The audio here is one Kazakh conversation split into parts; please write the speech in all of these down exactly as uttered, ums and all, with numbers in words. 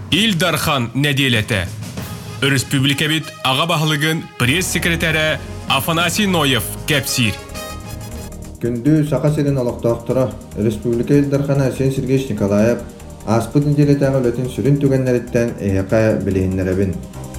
Илдархан неделеті. Республика бит аға бағылығын пресс-секретары Афанасий Ноев кәпсир. Күнді сақа серен алықтақтыра Республика Илдархана Сен Сергеевич Николаев аспыт неделетағы өлетін сүрін түгенлеріттен әйеқа білейінлеребін.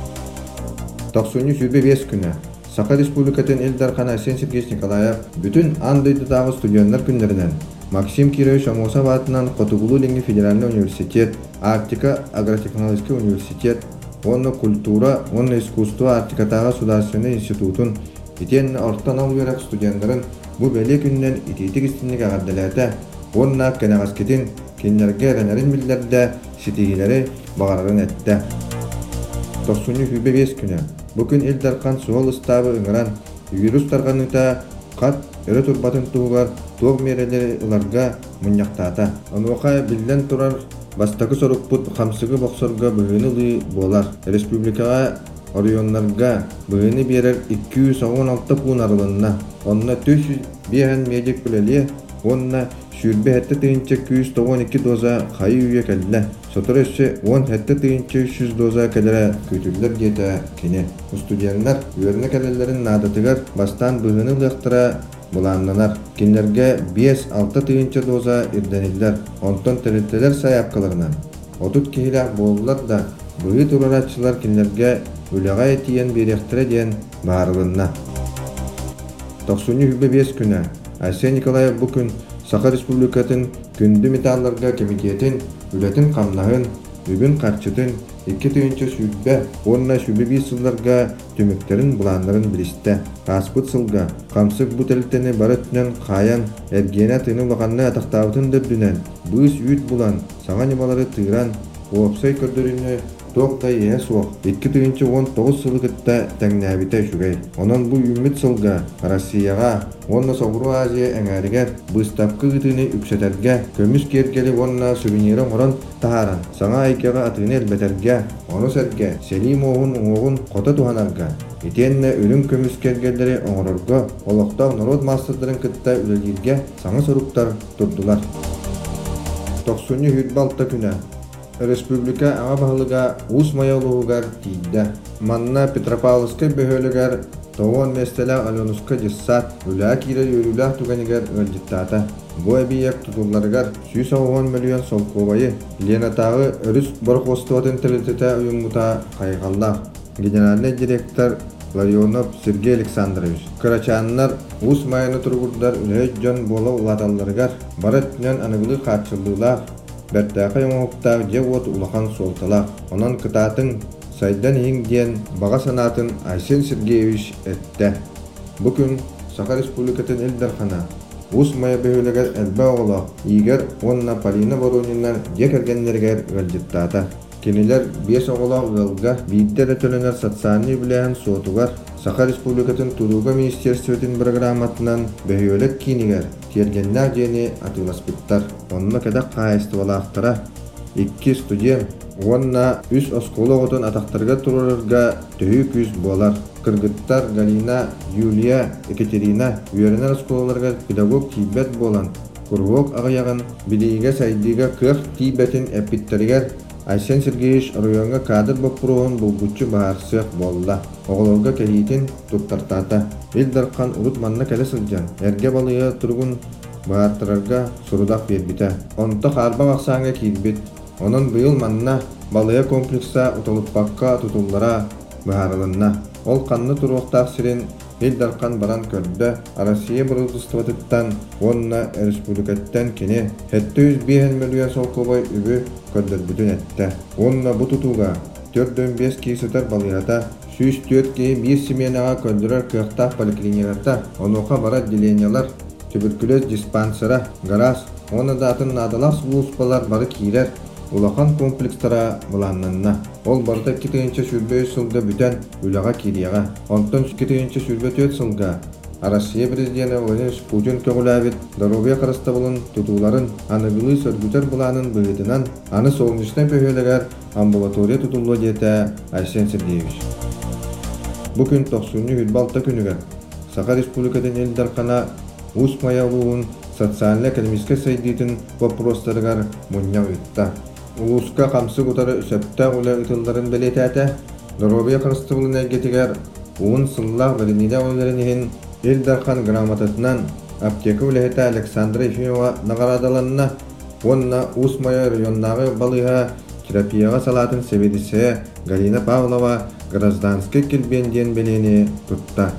тоқсаныншы сүйбе бес күні Сақа Республикатын Илдархана Сен Сергеевич Николаев бүтін андайдыдағы студионлар күндерінен Максим Кирович Амосов атынан Котугулу Ленги Федеральный университет, Арктика агротехнологический университет, онны культура, онны искусство Арктикатағы Сударственный институтын, итен орттан алу ерек студентларын бұл бәле күннен итетік істінлік ағаддалайты, онна кәнағаскетін кенлерге рәнәрін білдерді сетегелері бағарарын әтті. тоқсаныншы сүйбе бес күні бүкін Илдархан суол ұстабы ұңыран, вирус тарғаныта қат өрі тұрбатын туғар тоқ мерелері ұларға мұняқтата. Онуға білден тұрар бастақы сорықпұт қамсығы боқсорға бұғыны лүй болар. Республикаға орионларға бұғыны берер екі жүз он алты пұн арылынна. Онына төрт жүз бейін медик білелі, онына сүрбе әтті түйінче екі жүз он екі доза қайы үйе кәлі. Сотыр өсі он әтті түйінче үш жүз доза кәлері көтілдер деті кені. Студенттер өріні кәлелерін надатығар бастан бұғыны лықтыра бұланланар. Кенлерге бес-алты түйінче доза ирденелер. Онтон тәреттелер саяпқаларынан. Отут кейлі болылар да бұғы тұраратшылар кенлерге өліға етиен беректірі ден бағарылынна. тоқсаныншы сүйбе бес күні Арсен Николаев бұл күн Сақа Республикатын күнді металларға комитетін үлетін қамнағын, үбін қарчытын, екі түйінші сүйбе, онына сүйбе бес сылларға түміктерін бұландарын білісті. Қаспыт сылға, қамсық бұтеліктені барытынан қаян, әргені тыны бағанны атақтауытын дөбдінен, бұғыз үйт бұлан, саған емалары тыйран, оғапсай көрдіріні тоқтай ең соқ, екі түйінші он тоғыз сылығытта тәңнәбіті жүгей. Онын бұл үміт сылға, Россияға, онына Соғыру Азия әңәрігер, бұстапқы ғытыны үксетерге, көміс кергелі онына сувенирін орын тағаран, саңа айкеға атыны әлбетерге, оны сәрге, селим оғын оғын қота туғанарға. Итенне өлім көміс кергелері оңырырға, олықтау народ мастырдырын күтті үлелерге саңа соруқтар тұрдылар. тоқсаныншы хүтбалта күні Республика аңа бағылыға ұс майалуғығар тейді. Манна Петропавловска бөхөлігер тоғын местелі Аленуска жессат, үлі кирер өрілі түгенігер өлжіттата. Бұл әбейек тұтуларығар сүйс оғын миллион солқовайы Ленатағы өріс борқостуатын тілітеті ұйымғыта қайғалла. Генеральный директор Ларионов Сергей Александрович. Карачаннар ұс майаны тұрғырдар үлі жон болы ұлаталарығар барыттінен анығылы қатшылдылар. Бәртәқі оңықтағы жеп от ұлақан солталақ. Онан кытатын сайдан ең ден баға санатын Арсен Сергеевич әтті. Бүкін Сақа Республикатын Илдархана ұс майы бөхілігер әлбә оғылақ. Егер онына Полина Ворониннан жек әргенлергер ғылжыттата. Кенелер бес оғылақ ғылға бейттері төленер сатсаны біләйін соғытуғар. Сақа Республикатын Туруға Министерстветін программатынан бөхілік кейінігер тергеннәк жені атыласпыттар. Онына кәдәк қайысты балақтыра. Икки студент, онына үс осколы ғотын атақтарға тұрырырға түйі күз болар. Кыргыттар Галина, Юлия, Екатерина үйерінер осколыларға педагог тибет болан. Курвок ағаяғын білейге сайдыға қық тибетін әппеттерігер Арсен Сергеевич районга кадр боппуруғын бұлгүтчі бағарсық болла. Оғыларға кәлейтін тұқтартата. Илдархан ұлыт манна кәлі сылжан. Әрге балыға тұрғын бағартырарға сұрудақ бербіті. Онты қарба бақсаңа кейдбет. Оның бұйыл манна балыға комплексса ұтылыппаққа тұтылдара бағарылынна. Ол қанны тұруқтақ сирен Илдархан баран көрді. Россия бұрылдыстыватыттан онына республикаттан кене хетті жүз бейін миллион солқобай үбі көрдір бүтін әтті. Онына бұ тұтуға төрт бес кейсетер балығата сүйіс төрт кейі бір семенаға көрдірер қықтақ поликлинияларда онуға бар отделениялар, туберкулез диспансера, гараж, оны да атын надалақ сұлуспалар бары кейлер. Улақан комплекстара бұланнанна. Ол барда кетігінші сүрбе сылға бүтән үліға керияға. Онтын кетігінші сүрбе төт сылға. Россия президенті Владимир Путин көңіләбет даровия қарыста болын тұтуларын анығылы сөргүтер бұланын бұғытынан аны солнечный пөхелігер амбулатория тұтулы деті Арсен Сергеевич. Бүкін тоқсаныншы хүтбалта күнігер Сақа Республикатын Илдархана ұс маялуын социально-экономический сайдитын вопростарығар мұння ұйтта. улуска камсы кутары сөптә улы ытылларын белетәтә, Доробия кырыстыбылына гетигер уын сыллах бірінеде оларынығын Элдархан грамотасынан аптека үләхеті Александра Ефимова нағарадаланына, онна Усмая районнағы балыға терапияға салатын себедісі Галина Павлова гражданский келбенден белені тұтта.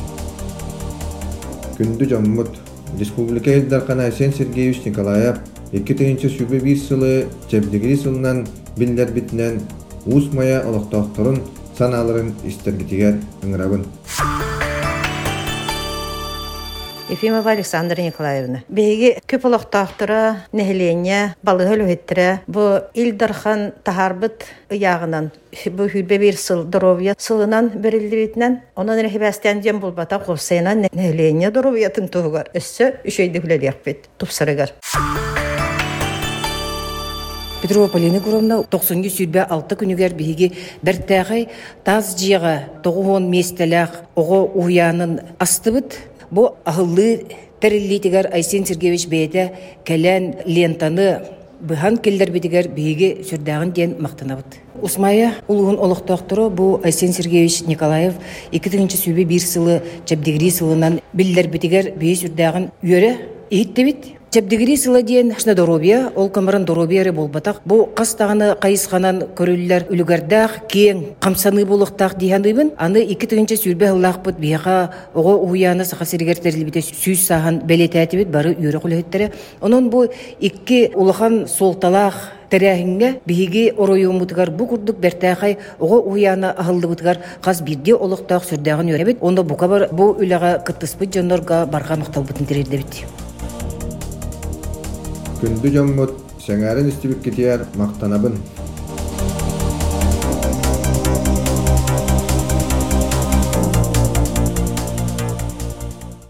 Күнді жаммыт Республика Элдархан Айсен Сергеевич Николаев екі тыгынчы сүбі бір сылы Чебдегири сылынан биллер битінен Усмая олықтақтырын саналарын истергитигер ыңырабын. Ефимова Александра Николаевна. Беги көп олықтақтыра, нәхілене, балығы өліттіре. Бұ Элдархан тахарбыт яғынан, бұ хүлбе бір сыл Доробия сылынан берілді бетінен, онан рәхибәстен дем болбата қосайынан нәхілене Доробиятың тұғығар. Өссі үшейді хүлелек бет, тұпсырығар. Петрова Полина Гуровна тоқсанғы сүрбе алты күнігер бейге біртәғай таз жиға тоғуын местеләқ оғы уянын астыбыт. Бұ ағылы тәрілітігер Айсен Сергеевич бейді кәлән лентаны бұхан келдер бетігер бейге сүрдәғын ден мақтанабыт. Усмая ұлығын олықтақтыры бұл Айсен Сергеевич Николаев екі тыгынчы сүрбе бір сылы Чебдегири сылынан білдер бетігер бей сүрдәғын үйері ехетті бет. Чебдегири сыла дейін Доробия, ол камырын Доробия болбатақ. Бұл қастағаны қайысқанан көрілілер үлігердақ, кең, қамсаны болықтақ дейхандыбын. Аны екі тыгынчы сүрбе ғылақ бұд бейға оғы уяны сақа сергертерілі біте сүйіз саған бәлетәті бет бары үйрі құлеттері. Оның бұл екі ұлыған солталақ тәрәхінге бейге оройы ұмытығар бұл күрдік бәртәқай оғы уяны ағылды бұтығар қаз бірде олықтақ сүрдәғын өрі бет. Онда бұқа бар бұл үліға қыттыспыт жонларға барға мақтал бұтын терерді бет. Күнді жаммыт сәңәрін істебік кетер мақтанабын.